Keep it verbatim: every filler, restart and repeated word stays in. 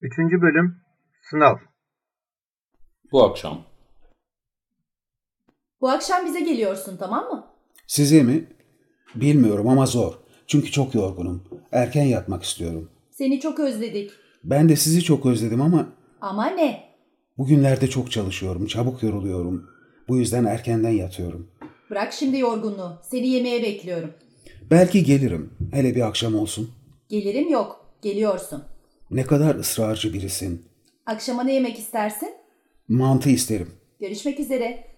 Üçüncü bölüm Sınav. Bu akşam. Bu akşam bize geliyorsun, tamam mı? Size mi? Bilmiyorum ama zor. Çünkü çok yorgunum. Erken yatmak istiyorum. Seni çok özledik. Ben de sizi çok özledim ama Ama ne? bugünlerde çok çalışıyorum. Çabuk yoruluyorum. Bu yüzden erkenden yatıyorum. Bırak şimdi yorgunluğu. Seni yemeğe bekliyorum. Belki gelirim. Hele bir akşam olsun. Gelirim yok. Geliyorsun. Ne kadar ısrarcı birisin. Akşama ne yemek istersin? Mantı isterim. Görüşmek üzere.